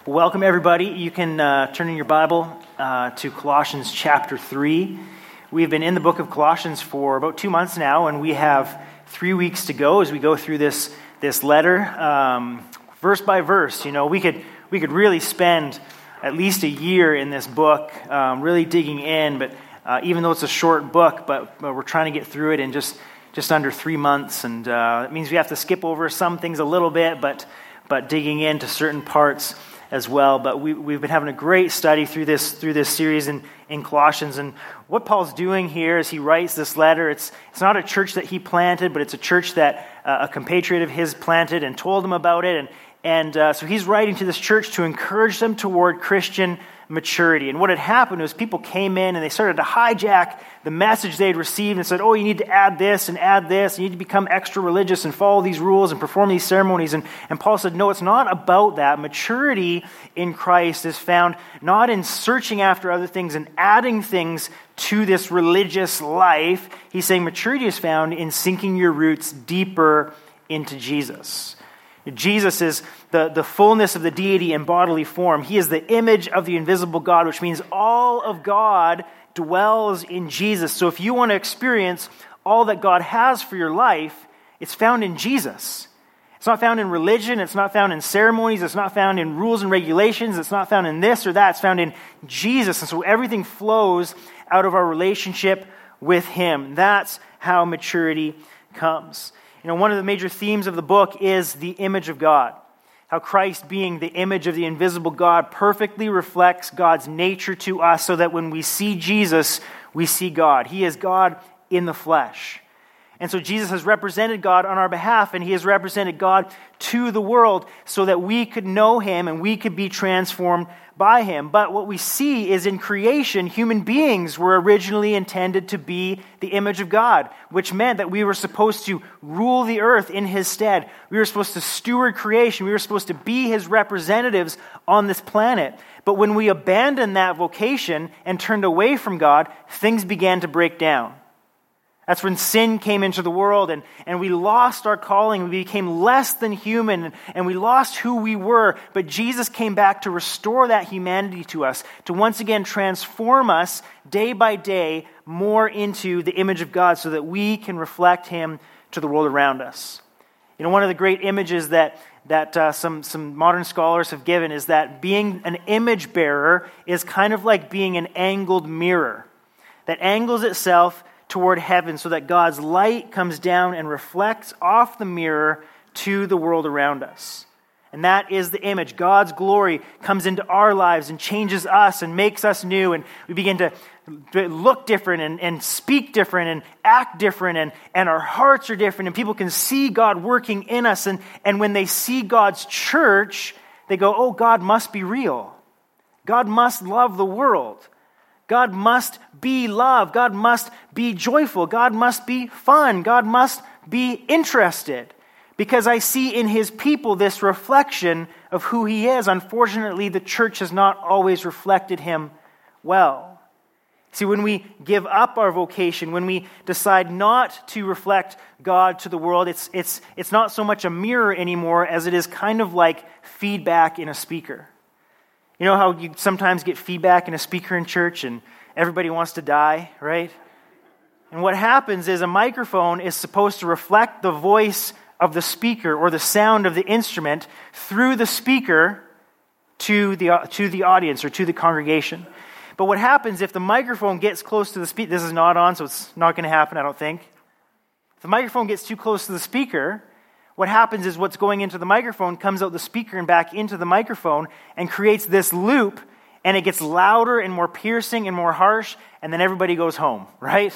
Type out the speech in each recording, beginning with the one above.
Welcome, everybody. You can turn in your Bible to Colossians chapter 3. We've been in the book of Colossians for about 2 months now, and we have 3 weeks to go as we go through this letter, verse by verse. You know, we could really spend at least a year in this book, really digging in. But even though it's a short book, but we're trying to get through it in just under 3 months, and it means we have to skip over some things a little bit, but digging into certain parts as well. But we've been having a great study through this series in Colossians. And what Paul's doing here as he writes this letter, it's not a church that he planted, but it's a church that a compatriot of his planted and told him about it. And so he's writing to this church to encourage them toward Christian maturity. And what had happened was people came in and they started to hijack the message they'd received and said, oh, you need to add this, you need to become extra religious and follow these rules and perform these ceremonies. And Paul said, no, it's not about that. Maturity in Christ is found not in searching after other things and adding things to this religious life. He's saying maturity is found in sinking your roots deeper into Jesus. Jesus is the fullness of the deity in bodily form. He is the image of the invisible God, which means all of God dwells in Jesus. So if you want to experience all that God has for your life, it's found in Jesus. It's not found in religion. It's not found in ceremonies. It's not found in rules and regulations. It's not found in this or that. It's found in Jesus. And so everything flows out of our relationship with Him. That's how maturity comes. You know, one of the major themes of the book is the image of God. How Christ, being the image of the invisible God, perfectly reflects God's nature to us so that when we see Jesus, we see God. He is God in the flesh. And so Jesus has represented God on our behalf, and He has represented God to the world so that we could know Him and we could be transformed by Him. But what we see is in creation, human beings were originally intended to be the image of God, which meant that we were supposed to rule the earth in His stead. We were supposed to steward creation. We were supposed to be His representatives on this planet. But when we abandoned that vocation and turned away from God, things began to break down. That's when sin came into the world and we lost our calling. We became less than human and we lost who we were. But Jesus came back to restore that humanity to us, to once again transform us day by day more into the image of God so that we can reflect Him to the world around us. You know, one of the great images that some modern scholars have given is that being an image bearer is kind of like being an angled mirror that angles itself toward heaven so that God's light comes down and reflects off the mirror to the world around us. And that is the image. God's glory comes into our lives and changes us and makes us new, and we begin to look different and speak different and act different, and our hearts are different, and people can see God working in us, and when they see God's church, they go, oh, God must be real. God must love the world. God must be love. God must be joyful. God must be fun. God must be interested. Because I see in His people this reflection of who He is. Unfortunately, the church has not always reflected Him well. See, when we give up our vocation, when we decide not to reflect God to the world, it's not so much a mirror anymore as it is kind of like feedback in a speaker. You know how you sometimes get feedback in a speaker in church and everybody wants to die, right? And what happens is a microphone is supposed to reflect the voice of the speaker or the sound of the instrument through the speaker to the audience or to the congregation. But what happens if the microphone gets close to the speaker? This is not on, so it's not going to happen, I don't think. If the microphone gets too close to the speaker, what happens is what's going into the microphone comes out the speaker and back into the microphone and creates this loop, and it gets louder and more piercing and more harsh, and then everybody goes home, right?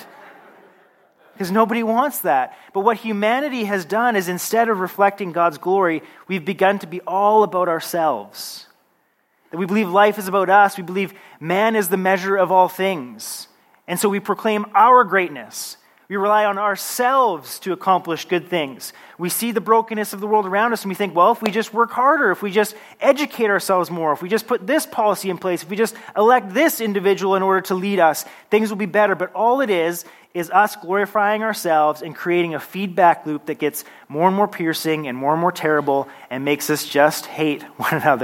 Because nobody wants that. But what humanity has done is instead of reflecting God's glory, we've begun to be all about ourselves. That we believe life is about us. We believe man is the measure of all things. And so we proclaim our greatness. We rely on ourselves to accomplish good things. We see the brokenness of the world around us and we think, well, if we just work harder, if we just educate ourselves more, if we just put this policy in place, if we just elect this individual in order to lead us, things will be better. But all it is us glorifying ourselves and creating a feedback loop that gets more and more piercing and more terrible and makes us just hate one another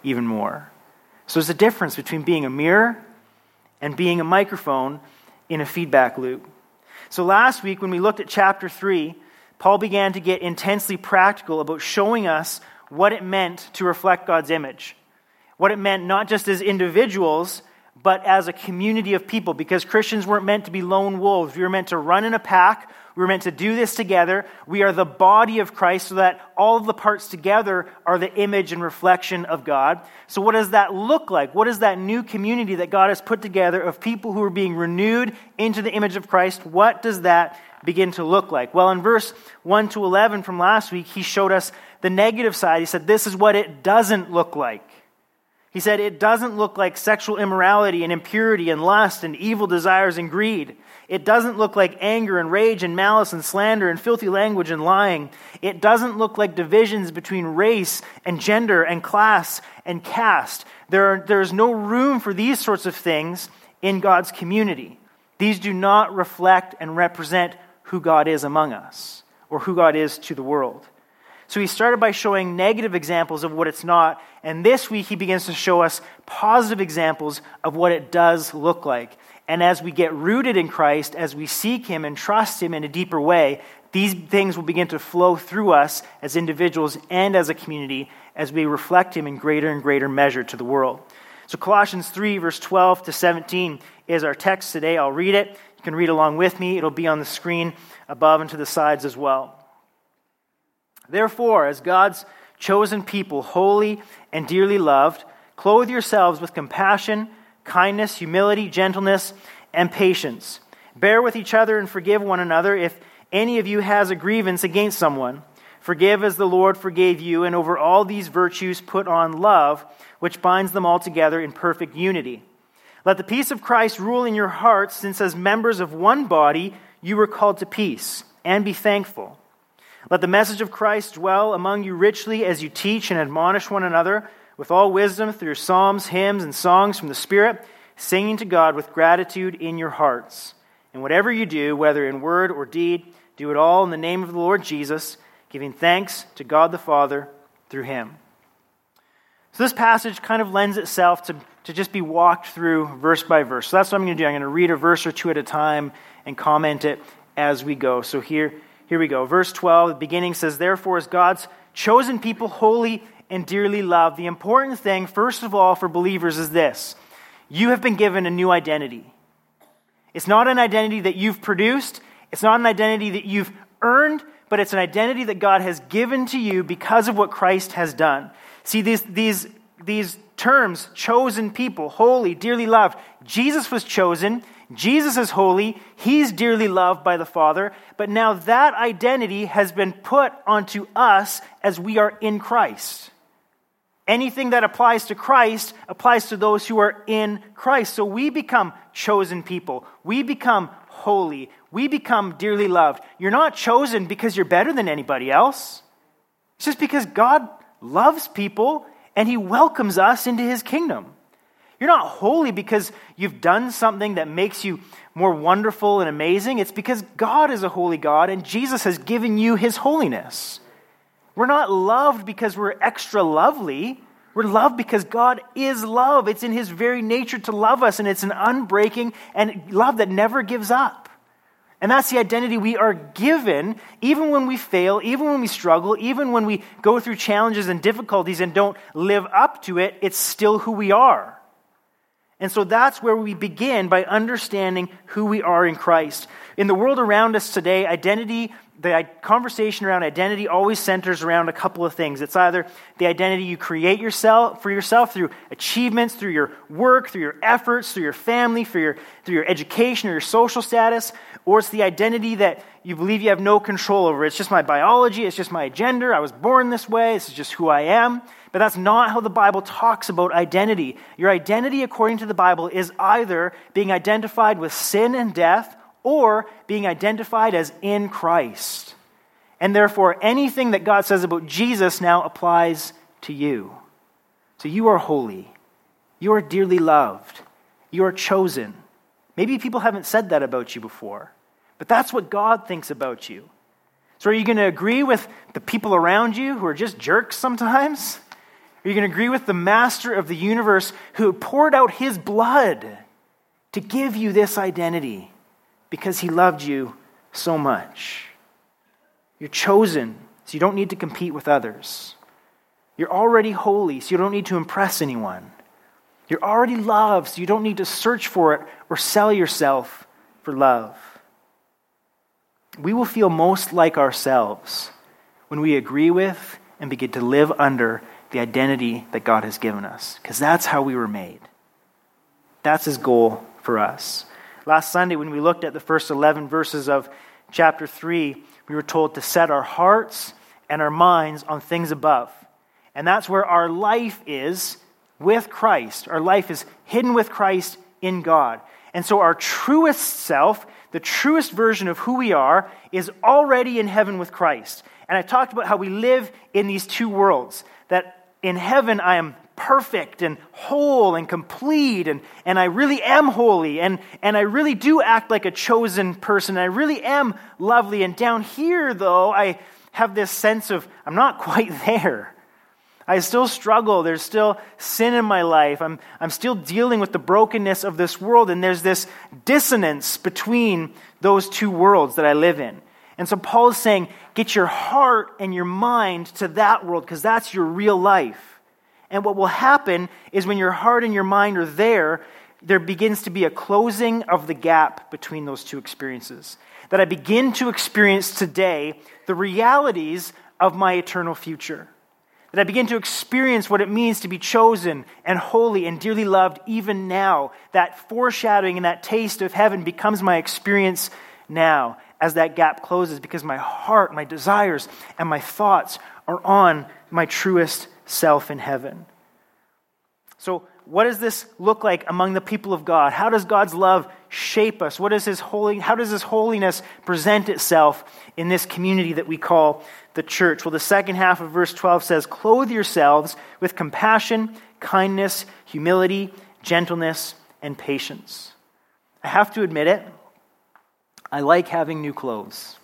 even more. So there's a difference between being a mirror and being a microphone in a feedback loop. So last week when we looked at chapter 3, Paul began to get intensely practical about showing us what it meant to reflect God's image. What it meant not just as individuals, but as a community of people, because Christians weren't meant to be lone wolves. We were meant to run in a pack. We were meant to do this together. We are the body of Christ so that all of the parts together are the image and reflection of God. So what does that look like? What is that new community that God has put together of people who are being renewed into the image of Christ? What does that begin to look like? Well, in verse 1 to 11 from last week, he showed us the negative side. He said, this is what it doesn't look like. He said it doesn't look like sexual immorality and impurity and lust and evil desires and greed. It doesn't look like anger and rage and malice and slander and filthy language and lying. It doesn't look like divisions between race and gender and class and caste. There's no room for these sorts of things in God's community. These do not reflect and represent who God is among us or who God is to the world. So he started by showing negative examples of what it's not, and this week he begins to show us positive examples of what it does look like. And as we get rooted in Christ, as we seek him and trust him in a deeper way, these things will begin to flow through us as individuals and as a community as we reflect him in greater and greater measure to the world. So Colossians 3, verse 12 to 17 is our text today. I'll read it. You can read along with me. It'll be on the screen above and to the sides as well. Therefore, as God's chosen people, holy and dearly loved, clothe yourselves with compassion, kindness, humility, gentleness, and patience. Bear with each other and forgive one another if any of you has a grievance against someone. Forgive as the Lord forgave you, and over all these virtues put on love, which binds them all together in perfect unity. Let the peace of Christ rule in your hearts, since as members of one body you were called to peace, and be thankful. Let the message of Christ dwell among you richly as you teach and admonish one another with all wisdom through your psalms, hymns, and songs from the Spirit, singing to God with gratitude in your hearts. And whatever you do, whether in word or deed, do it all in the name of the Lord Jesus, giving thanks to God the Father through him. So this passage kind of lends itself to just be walked through verse by verse. So that's what I'm going to do. I'm going to read a verse or two at a time and comment it as we go. So here we go. Verse 12, the beginning says, therefore, as God's chosen people, holy and dearly loved. The important thing, first of all, for believers is this. You have been given a new identity. It's not an identity that you've produced. It's not an identity that you've earned, but it's an identity that God has given to you because of what Christ has done. See, these terms, chosen people, holy, dearly loved. Jesus was chosen. Jesus is holy. He's dearly loved by the Father. But now that identity has been put onto us as we are in Christ. Anything that applies to Christ applies to those who are in Christ. So we become chosen people. We become holy. We become dearly loved. You're not chosen because you're better than anybody else. It's just because God loves people and he welcomes us into his kingdom. You're not holy because you've done something that makes you more wonderful and amazing. It's because God is a holy God and Jesus has given you his holiness. We're not loved because we're extra lovely. We're loved because God is love. It's in his very nature to love us, and it's an unbreaking and love that never gives up. And that's the identity we are given, even when we fail, even when we struggle, even when we go through challenges and difficulties and don't live up to it, it's still who we are. And so that's where we begin, by understanding who we are in Christ. In the world around us today, the conversation around identity always centers around a couple of things. It's either the identity you create for yourself through achievements, through your work, through your efforts, through your family, through your education or your social status, or it's the identity that you believe you have no control over. It's just my biology, it's just my gender, I was born this way, this is just who I am. But that's not how the Bible talks about identity. Your identity, according to the Bible, is either being identified with sin and death or being identified as in Christ. And therefore, anything that God says about Jesus now applies to you. So you are holy. You are dearly loved. You are chosen. Maybe people haven't said that about you before, but that's what God thinks about you. So are you going to agree with the people around you who are just jerks sometimes? Are you going to agree with the master of the universe who poured out his blood to give you this identity because he loved you so much? You're chosen, so you don't need to compete with others. You're already holy, so you don't need to impress anyone. You're already loved, so you don't need to search for it or sell yourself for love. We will feel most like ourselves when we agree with and begin to live under the identity that God has given us, because that's how we were made. That's his goal for us. Last Sunday, when we looked at the first 11 verses of chapter 3, we were told to set our hearts and our minds on things above. And that's where our life is with Christ. Our life is hidden with Christ in God. And so our truest self, the truest version of who we are, is already in heaven with Christ. And I talked about how we live in these two worlds. That in heaven I am perfect and whole and complete, and I really am holy, and I really do act like a chosen person. I really am lovely. And down here, though, I have this sense of I'm not quite there. I still struggle. There's still sin in my life. I'm still dealing with the brokenness of this world, and there's this dissonance between those two worlds that I live in. And so Paul is saying, get your heart and your mind to that world, because that's your real life. And what will happen is when your heart and your mind are there begins to be a closing of the gap between those two experiences. That I begin to experience today the realities of my eternal future. That I begin to experience what it means to be chosen and holy and dearly loved even now. That foreshadowing and that taste of heaven becomes my experience now as that gap closes, because my heart, my desires, and my thoughts are on my truest self in heaven. So what does this look like among the people of God? How does God's love shape us? How does his holiness present itself in this community that we call the church? Well, the second half of verse 12 says, clothe yourselves with compassion, kindness, humility, gentleness, and patience. I have to admit it, I like having new clothes.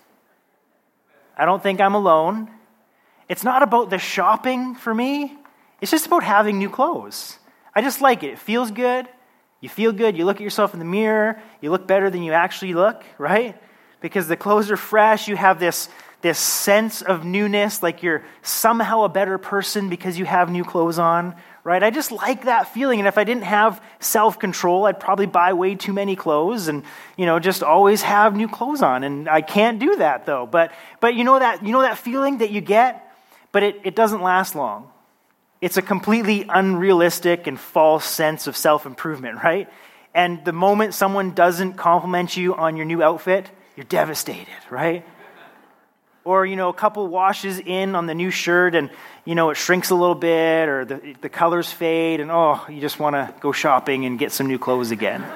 I don't think I'm alone. It's not about the shopping for me. It's just about having new clothes. I just like it. It feels good. You feel good. You look at yourself in the mirror. You look better than you actually look, right? Because the clothes are fresh. You have this sense of newness, like you're somehow a better person because you have new clothes on, right? I just like that feeling. And if I didn't have self-control, I'd probably buy way too many clothes and, just always have new clothes on. And I can't do that, though. But you know that feeling that you get, but it doesn't last long. It's a completely unrealistic and false sense of self-improvement, right? And the moment someone doesn't compliment you on your new outfit, you're devastated, right? Or, a couple washes in on the new shirt and, it shrinks a little bit, or the colors fade, and you just want to go shopping and get some new clothes again.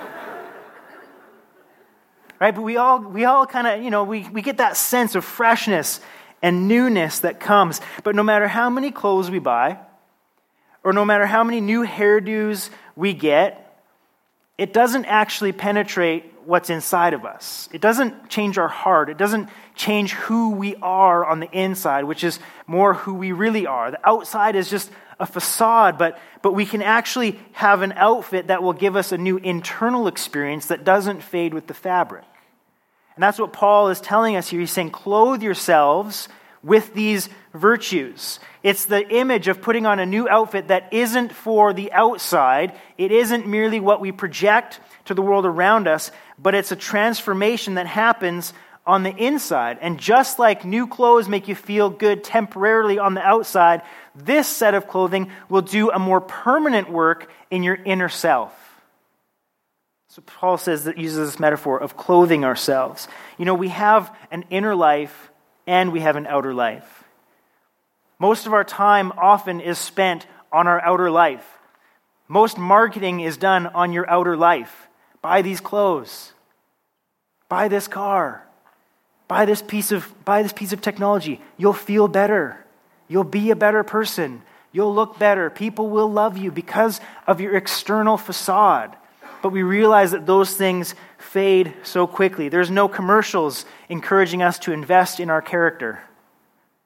Right? But we all kind of, we get that sense of freshness and newness that comes. But no matter how many clothes we buy, or no matter how many new hairdos we get, it doesn't actually penetrate what's inside of us. It doesn't change our heart. It doesn't change who we are on the inside, which is more who we really are. The outside is just a facade, but we can actually have an outfit that will give us a new internal experience that doesn't fade with the fabric. And that's what Paul is telling us here. He's saying, clothe yourselves with these virtues. It's the image of putting on a new outfit that isn't for the outside. It isn't merely what we project to the world around us, but it's a transformation that happens on the inside. And just like new clothes make you feel good temporarily on the outside, this set of clothing will do a more permanent work in your inner self. So Paul uses this metaphor of clothing ourselves. We have an inner life and we have an outer life. Most of our time often is spent on our outer life. Most marketing is done on your outer life. Buy these clothes. Buy this car. Buy this piece of technology. You'll feel better. You'll be a better person. You'll look better. People will love you because of your external facade. But we realize that those things fade so quickly. There's no commercials encouraging us to invest in our character.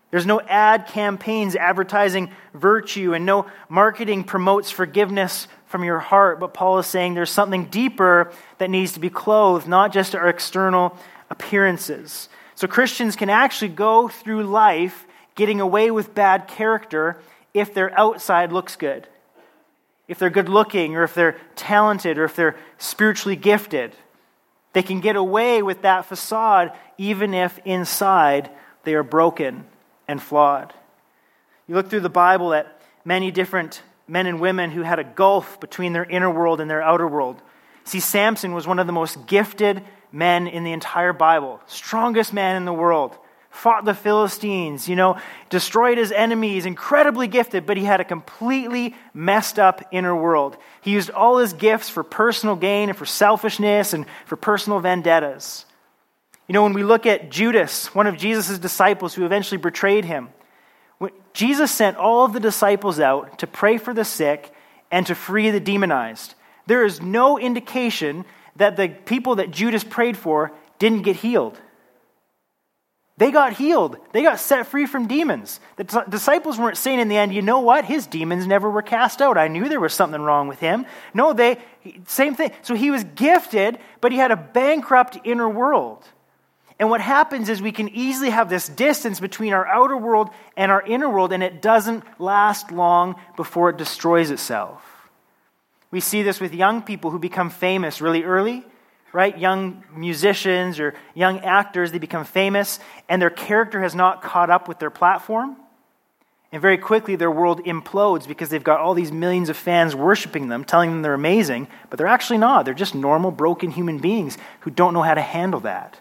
There's no ad campaigns advertising virtue, and no marketing promotes forgiveness from your heart. But Paul is saying there's something deeper that needs to be clothed, not just our external appearances. So Christians can actually go through life getting away with bad character if their outside looks good. If they're good looking, or if they're talented, or if they're spiritually gifted. They can get away with that facade even if inside they are broken and flawed. You look through the Bible at many different men and women who had a gulf between their inner world and their outer world. See, Samson was one of the most gifted men in the entire Bible. Strongest man in the world. Fought the Philistines, destroyed his enemies, incredibly gifted, but he had a completely messed up inner world. He used all his gifts for personal gain and for selfishness and for personal vendettas. When we look at Judas, one of Jesus' disciples who eventually betrayed him, Jesus sent all of the disciples out to pray for the sick and to free the demonized. There is no indication that the people that Judas prayed for didn't get healed. They got healed. They got set free from demons. The disciples weren't saying in the end, you know what? His demons never were cast out. I knew there was something wrong with him. No, same thing. So he was gifted, but he had a bankrupt inner world. And what happens is we can easily have this distance between our outer world and our inner world, and it doesn't last long before it destroys itself. We see this with young people who become famous really early, right? Young musicians or young actors, they become famous, and their character has not caught up with their platform. And very quickly, their world implodes because they've got all these millions of fans worshiping them, telling them they're amazing, but they're actually not. They're just normal, broken human beings who don't know how to handle that.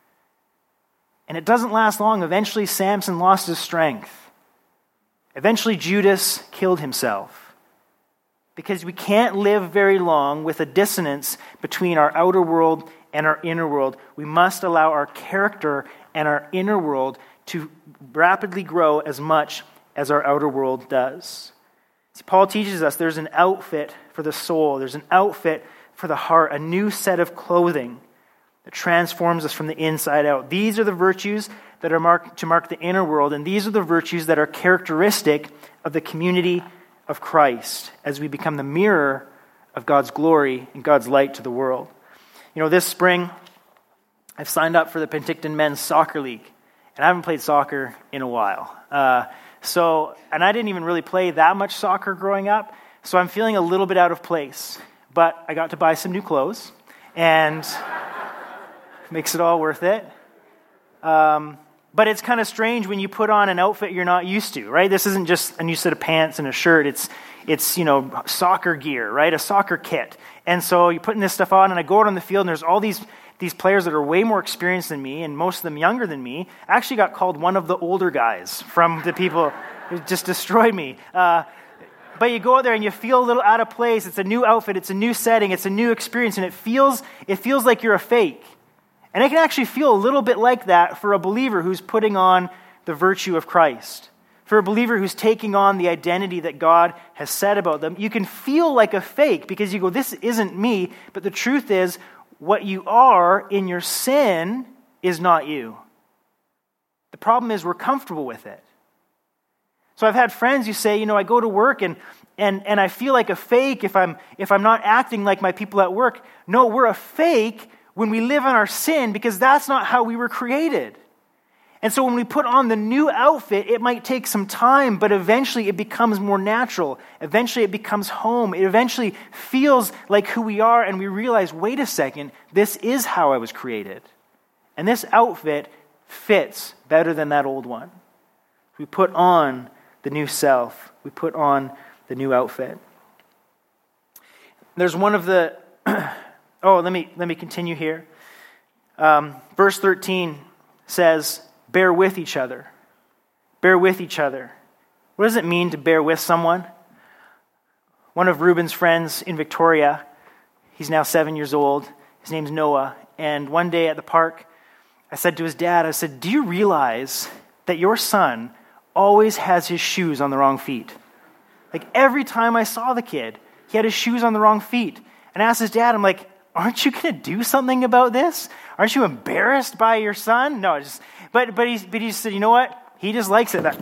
And it doesn't last long. Eventually, Samson lost his strength. Eventually, Judas killed himself. Because we can't live very long with a dissonance between our outer world and our inner world. We must allow our character and our inner world to rapidly grow as much as our outer world does. See, Paul teaches us there's an outfit for the soul. There's an outfit for the heart, a new set of clothing that transforms us from the inside out. These are the virtues that are marked the inner world, and these are the virtues that are characteristic of the community of Christ as we become the mirror of God's glory and God's light to the world. This spring, I've signed up for the Penticton Men's Soccer League, and I haven't played soccer in a while. And I didn't even really play that much soccer growing up, so I'm feeling a little bit out of place. But I got to buy some new clothes, and makes it all worth it. But it's kind of strange when you put on an outfit you're not used to, right? This isn't just a new set of pants and a shirt. It's soccer gear, right? A soccer kit. And so you're putting this stuff on, and I go out on the field, and there's all these players that are way more experienced than me, and most of them younger than me. I actually got called one of the older guys from the people who just destroyed me. But you go out there and you feel a little out of place. It's a new outfit. It's a new setting. It's a new experience, and it feels like you're a fake. And it can actually feel a little bit like that for a believer who's putting on the virtue of Christ. For a believer who's taking on the identity that God has said about them. You can feel like a fake because you go, this isn't me. But the truth is, what you are in your sin is not you. The problem is we're comfortable with it. So I've had friends who say, I go to work and I feel like a fake if I'm not acting like my people at work. No, we're a fake when we live in our sin, because that's not how we were created. And so when we put on the new outfit, it might take some time, but eventually it becomes more natural. Eventually it becomes home. It eventually feels like who we are, and we realize, wait a second, this is how I was created. And this outfit fits better than that old one. We put on the new self. We put on the new outfit. There's one of the... let me continue here. Verse 13 says, bear with each other. Bear with each other. What does it mean to bear with someone? One of Reuben's friends in Victoria, he's now 7 years old. His name's Noah. And one day at the park, I said to his dad, do you realize that your son always has his shoes on the wrong feet? Like every time I saw the kid, he had his shoes on the wrong feet. And I asked his dad, I'm like, aren't you going to do something about this? Aren't you embarrassed by your son? No, but he said, you know what? He just likes it.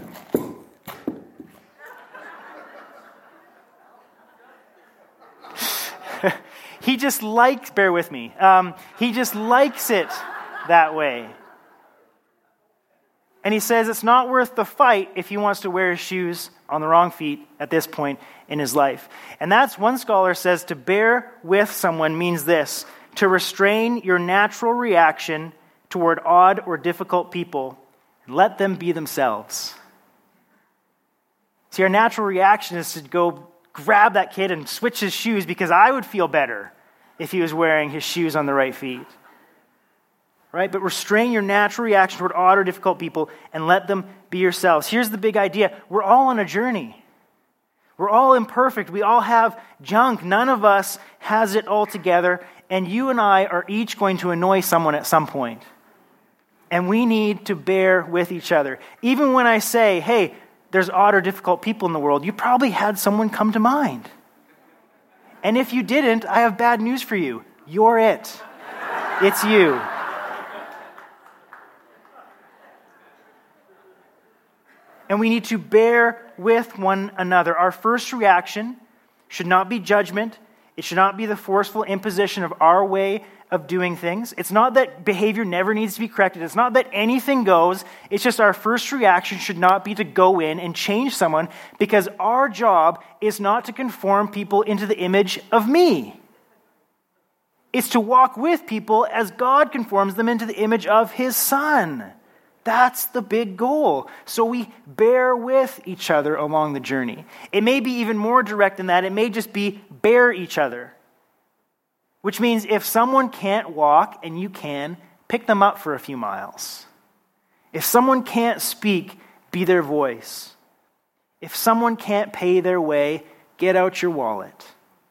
He just likes, bear with me, he just likes it that way. And he says it's not worth the fight if he wants to wear his shoes on the wrong feet at this point in his life. And that's, one scholar says, to bear with someone means this: to restrain your natural reaction toward odd or difficult people and let them be themselves. See, our natural reaction is to go grab that kid and switch his shoes because I would feel better if he was wearing his shoes on the right feet. Right? But restrain your natural reaction toward odd or difficult people and let them be yourselves. Here's the big idea. We're all on a journey. We're all imperfect. We all have junk. None of us has it all together. And you and I are each going to annoy someone at some point. And we need to bear with each other. Even when I say, hey, there's odd or difficult people in the world, you probably had someone come to mind. And if you didn't, I have bad news for you. You're it. It's you. And we need to bear with one another. Our first reaction should not be judgment. It should not be the forceful imposition of our way of doing things. It's not that behavior never needs to be corrected. It's not that anything goes. It's just our first reaction should not be to go in and change someone, because our job is not to conform people into the image of me. It's to walk with people as God conforms them into the image of his Son. That's the big goal. So we bear with each other along the journey. It may be even more direct than that. It may just be bear each other. Which means if someone can't walk and you can, pick them up for a few miles. If someone can't speak, be their voice. If someone can't pay their way, get out your wallet.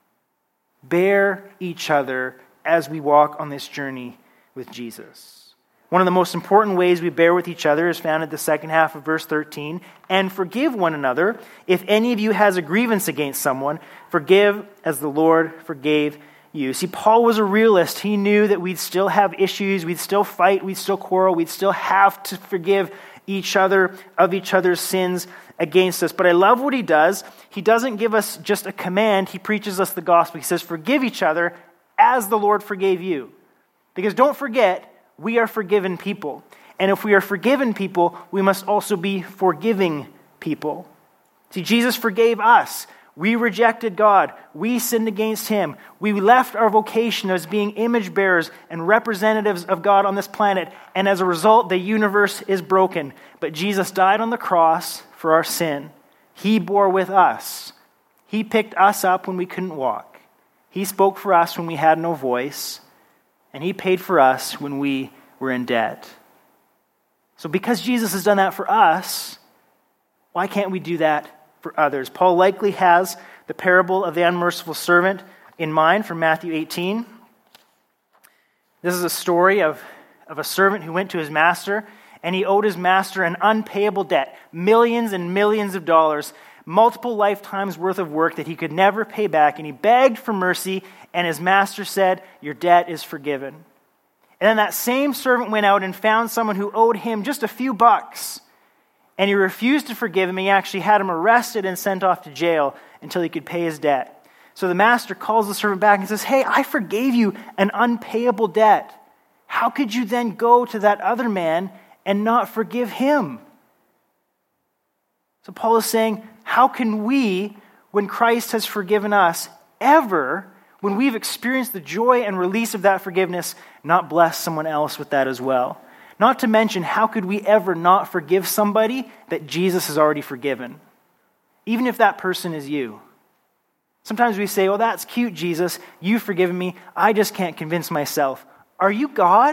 Bear each other as we walk on this journey with Jesus. One of the most important ways we bear with each other is found at the second half of verse 13. And forgive one another. If any of you has a grievance against someone, forgive as the Lord forgave you. See, Paul was a realist. He knew that we'd still have issues, we'd still fight, we'd still quarrel, we'd still have to forgive each other of each other's sins against us. But I love what he does. He doesn't give us just a command. He preaches us the gospel. He says, forgive each other as the Lord forgave you. Because don't forget, we are forgiven people. And if we are forgiven people, we must also be forgiving people. See, Jesus forgave us. We rejected God. We sinned against him. We left our vocation as being image bearers and representatives of God on this planet. And as a result, the universe is broken. But Jesus died on the cross for our sin. He bore with us. He picked us up when we couldn't walk. He spoke for us when we had no voice. And he paid for us when we were in debt. So because Jesus has done that for us, why can't we do that for others? Paul likely has the parable of the unmerciful servant in mind from Matthew 18. This is a story of a servant who went to his master, and he owed his master an unpayable debt, millions and millions of dollars, multiple lifetimes worth of work that he could never pay back, and he begged for mercy, and his master said, your debt is forgiven. And then that same servant went out and found someone who owed him just a few bucks, and he refused to forgive him. He actually had him arrested and sent off to jail until he could pay his debt. So the master calls the servant back and says, hey, I forgave you an unpayable debt. How could you then go to that other man and not forgive him? So Paul is saying, how can we, when Christ has forgiven us, ever, when we've experienced the joy and release of that forgiveness, not bless someone else with that as well? Not to mention, how could we ever not forgive somebody that Jesus has already forgiven? Even if that person is you. Sometimes we say, well, that's cute, Jesus. You've forgiven me. I just can't convince myself. Are you God?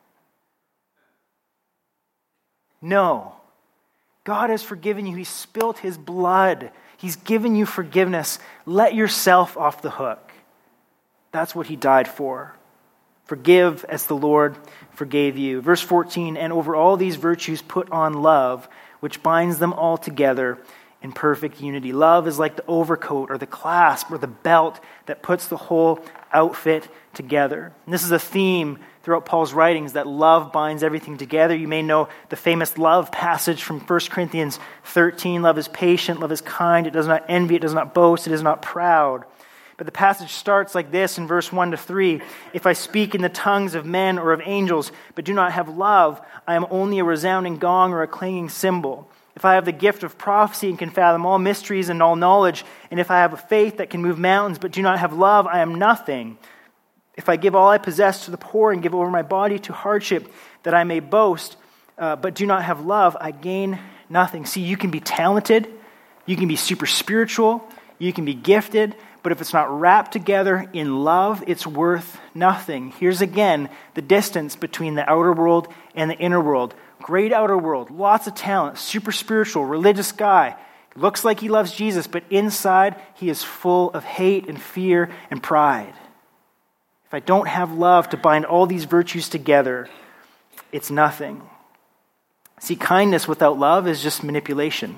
No. God has forgiven you. He's spilt his blood. He's given you forgiveness. Let yourself off the hook. That's what he died for. Forgive as the Lord forgave you. Verse 14, and over all these virtues put on love, which binds them all together in perfect unity. Love is like the overcoat or the clasp or the belt that puts the whole outfit together. And this is a theme throughout Paul's writings that love binds everything together. You may know the famous love passage from 1 Corinthians 13. Love is patient, love is kind, it does not envy, it does not boast, it is not proud. But the passage starts like this in verse 1 to 3. If I speak in the tongues of men or of angels, but do not have love, I am only a resounding gong or a clanging cymbal. If I have the gift of prophecy and can fathom all mysteries and all knowledge, and if I have a faith that can move mountains, but do not have love, I am nothing. If I give all I possess to the poor and give over my body to hardship, that I may boast, but do not have love, I gain nothing. See, you can be talented, you can be super spiritual, you can be gifted, but if it's not wrapped together in love, it's worth nothing. Here's again the distance between the outer world and the inner world. Great outer world, lots of talent, super spiritual, religious guy. Looks like he loves Jesus, but inside he is full of hate and fear and pride. If I don't have love to bind all these virtues together, it's nothing. See, kindness without love is just manipulation.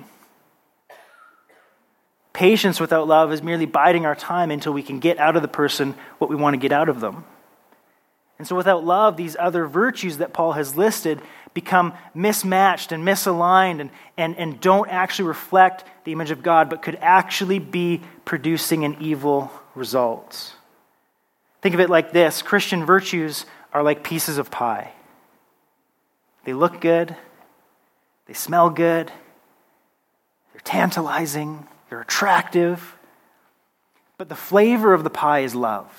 Patience without love is merely biding our time until we can get out of the person what we want to get out of them. And so without love, these other virtues that Paul has listed become mismatched and misaligned and don't actually reflect the image of God, but could actually be producing an evil result. Think of it like this. Christian virtues are like pieces of pie. They look good. They smell good. They're tantalizing. They're attractive. But the flavor of the pie is love.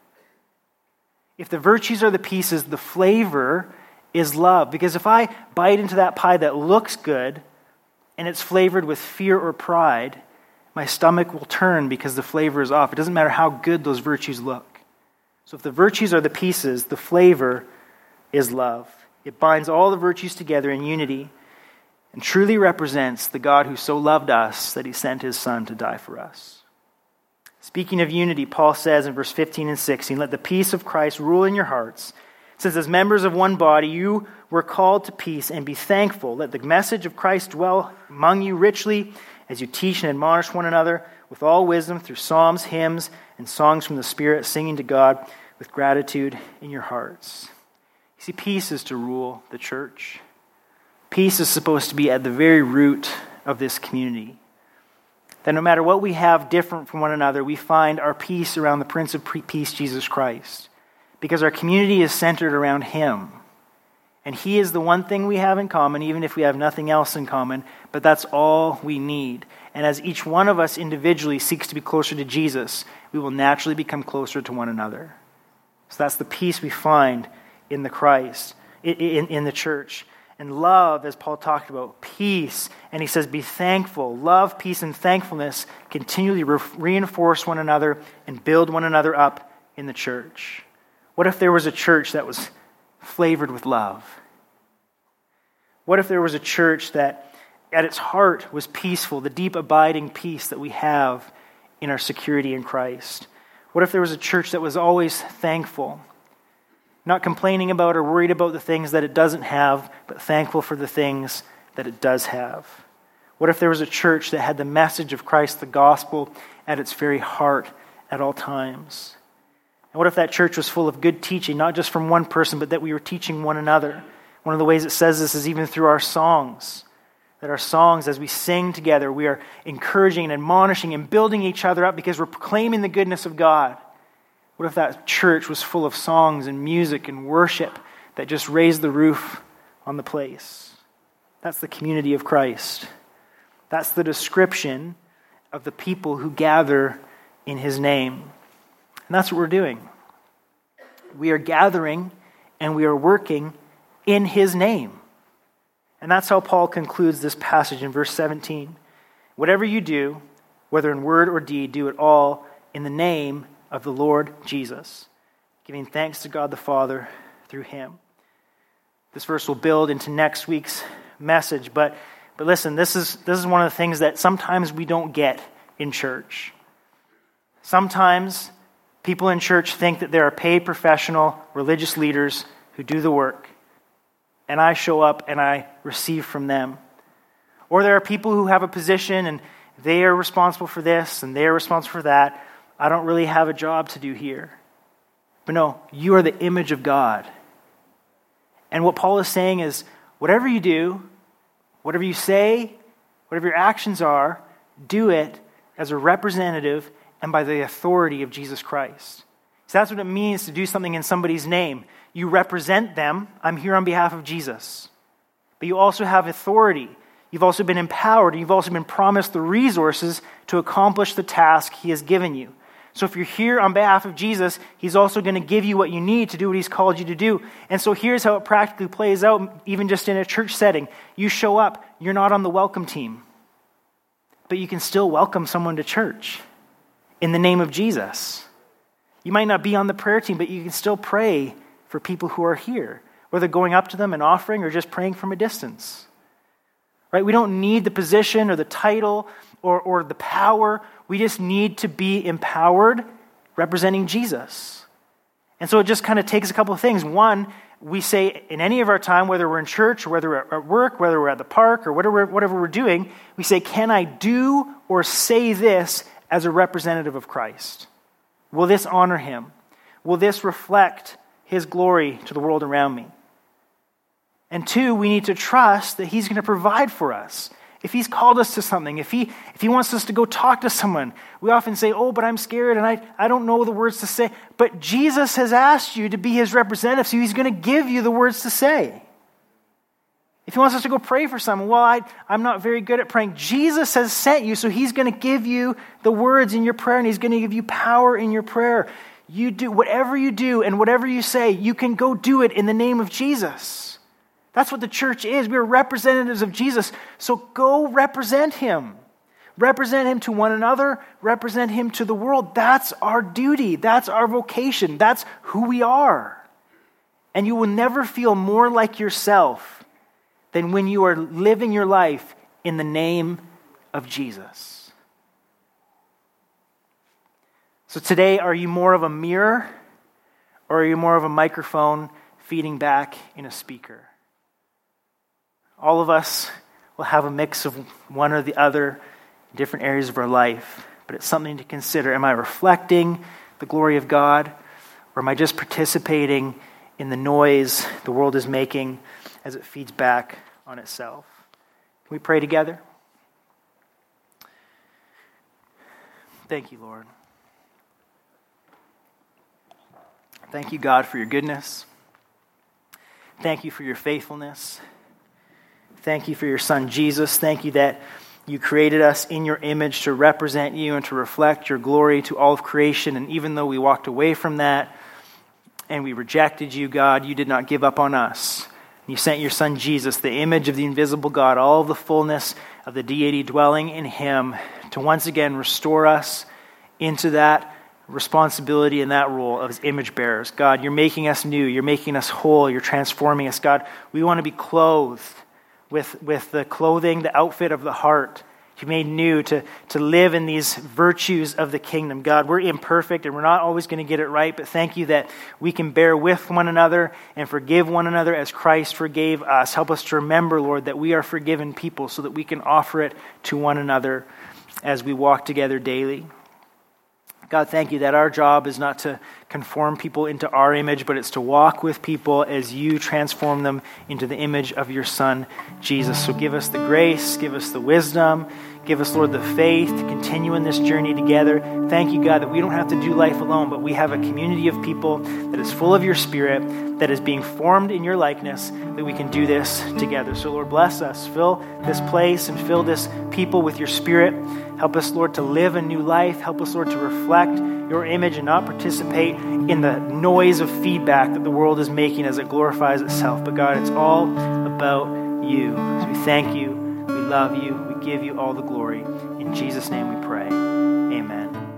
If the virtues are the pieces, the flavor is love. Because if I bite into that pie that looks good and it's flavored with fear or pride, my stomach will turn because the flavor is off. It doesn't matter how good those virtues look. So if the virtues are the pieces, the flavor is love. It binds all the virtues together in unity and truly represents the God who so loved us that he sent his Son to die for us. Speaking of unity, Paul says in verse 15 and 16, let the peace of Christ rule in your hearts. Since as members of one body you were called to peace, and be thankful. Let the message of Christ dwell among you richly as you teach and admonish one another with all wisdom through psalms, hymns, and songs from the Spirit, singing to God with gratitude in your hearts. You see, peace is to rule the church. Peace is supposed to be at the very root of this community. That no matter what we have different from one another, we find our peace around the Prince of Peace, Jesus Christ. Because our community is centered around him. And he is the one thing we have in common, even if we have nothing else in common, but that's all we need. And as each one of us individually seeks to be closer to Jesus, we will naturally become closer to one another. So that's the peace we find in the Christ, in the church. And love, as Paul talked about, peace. And he says, be thankful. Love, peace, and thankfulness continually reinforce one another and build one another up in the church. What if there was a church that was flavored with love? What if there was a church that at its heart was peaceful, the deep abiding peace that we have in our security in Christ? What if there was a church that was always thankful, not complaining about or worried about the things that it doesn't have, but thankful for the things that it does have? What if there was a church that had the message of Christ, the gospel, at its very heart at all times? And what if that church was full of good teaching, not just from one person, but that we were teaching one another? One of the ways it says this is even through our songs. That our songs, as we sing together, we are encouraging and admonishing and building each other up because we're proclaiming the goodness of God. What if that church was full of songs and music and worship that just raised the roof on the place? That's the community of Christ. That's the description of the people who gather in his name. And that's what we're doing. We are gathering and we are working in his name. And that's how Paul concludes this passage in verse 17. Whatever you do, whether in word or deed, do it all in the name of the Lord Jesus, giving thanks to God the Father through him. This verse will build into next week's message, but listen, this is one of the things that sometimes we don't get in church. Sometimes people in church think that there are paid professional religious leaders who do the work, and I show up and I receive from them. Or there are people who have a position and they are responsible for this and they are responsible for that. I don't really have a job to do here. But no, you are the image of God. And what Paul is saying is, whatever you do, whatever you say, whatever your actions are, do it as a representative and by the authority of Jesus Christ. So that's what it means to do something in somebody's name. You represent them. I'm here on behalf of Jesus. But you also have authority. You've also been empowered. You've also been promised the resources to accomplish the task he has given you. So if you're here on behalf of Jesus, he's also going to give you what you need to do what he's called you to do. And so here's how it practically plays out, even just in a church setting. You show up, you're not on the welcome team, but you can still welcome someone to church in the name of Jesus. You might not be on the prayer team, but you can still pray for people who are here, whether going up to them and offering or just praying from a distance. Right? We don't need the position or the title or the power. We just need to be empowered representing Jesus. And so it just kind of takes a couple of things. One, we say in any of our time, whether we're in church or whether we're at work, whether we're at the park or whatever we're doing, we say, can I do or say this as a representative of Christ? Will this honor him? Will this reflect his glory to the world around me? And two, we need to trust that he's going to provide for us. If he's called us to something, if he wants us to go talk to someone, we often say, oh, but I'm scared and I don't know the words to say. But Jesus has asked you to be his representative, so he's going to give you the words to say. If he wants us to go pray for someone, well, I'm not very good at praying. Jesus has sent you, so he's going to give you the words in your prayer, and he's going to give you power in your prayer. You do whatever you do and whatever you say, you can go do it in the name of Jesus. That's what the church is. We're representatives of Jesus. So go represent him. Represent him to one another. Represent him to the world. That's our duty. That's our vocation. That's who we are. And you will never feel more like yourself than when you are living your life in the name of Jesus. So today, are you more of a mirror or are you more of a microphone feeding back in a speaker? All of us will have a mix of one or the other in different areas of our life, but it's something to consider. Am I reflecting the glory of God, or am I just participating in the noise the world is making as it feeds back on itself? Can we pray together? Thank you, Lord. Thank you, God, for your goodness. Thank you for your faithfulness. Thank you for your Son, Jesus. Thank you that you created us in your image to represent you and to reflect your glory to all of creation. And even though we walked away from that and we rejected you, God, you did not give up on us. You sent your Son, Jesus, the image of the invisible God, all of the fullness of the deity dwelling in him, to once again restore us into that responsibility and that role of his image bearers. God, you're making us new. You're making us whole. You're transforming us. God, we want to be clothed with the clothing, the outfit of the heart. You made new to live in these virtues of the kingdom. God, we're imperfect and we're not always going to get it right, but thank you that we can bear with one another and forgive one another as Christ forgave us. Help us to remember, Lord, that we are forgiven people so that we can offer it to one another as we walk together daily. God, thank you that our job is not to conform people into our image, but it's to walk with people as you transform them into the image of your Son, Jesus. So give us the grace, give us the wisdom, give us, Lord, the faith to continue in this journey together. Thank you, God, that we don't have to do life alone, but we have a community of people that is full of your Spirit, that is being formed in your likeness, that we can do this together. So, Lord, bless us. Fill this place and fill this people with your Spirit. Help us, Lord, to live a new life. Help us, Lord, to reflect your image and not participate in the noise of feedback that the world is making as it glorifies itself. But God, it's all about you. So we thank you. We love you. We give you all the glory. In Jesus' name we pray. Amen.